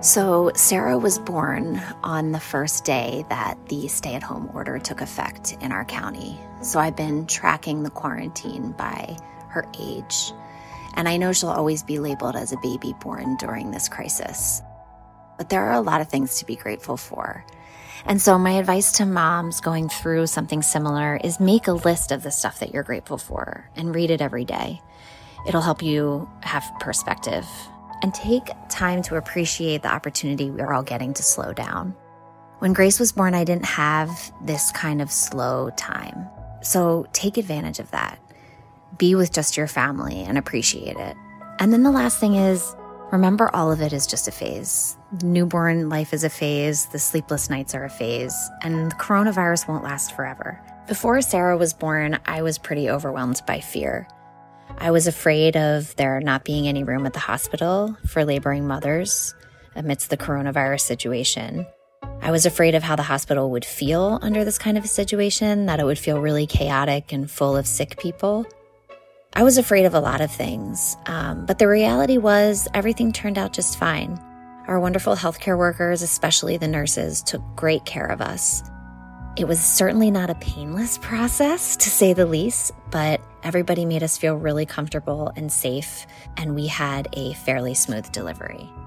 So Sarah was born on the first day that the stay-at-home order took effect in our county. So I've been tracking the quarantine by her age. And I know she'll always be labeled as a baby born during this crisis. But there are a lot of things to be grateful for. And so my advice to moms going through something similar is make a list of the stuff that you're grateful for and read it every day. It'll help you have perspective. And take time to appreciate the opportunity we're all getting to slow down. When Grace was born, I didn't have this kind of slow time. So take advantage of that. Be with just your family and appreciate it. And then the last thing is, remember all of it is just a phase. Newborn life is a phase, the sleepless nights are a phase, and the coronavirus won't last forever. Before Sarah was born, I was pretty overwhelmed by fear. I was afraid of there not being any room at the hospital for laboring mothers amidst the coronavirus situation. I was afraid of how the hospital would feel under this kind of a situation, that it would feel really chaotic and full of sick people. I was afraid of a lot of things, but the reality was everything turned out just fine. Our wonderful healthcare workers, especially the nurses, took great care of us. It was certainly not a painless process, to say the least, but everybody made us feel really comfortable and safe, and we had a fairly smooth delivery.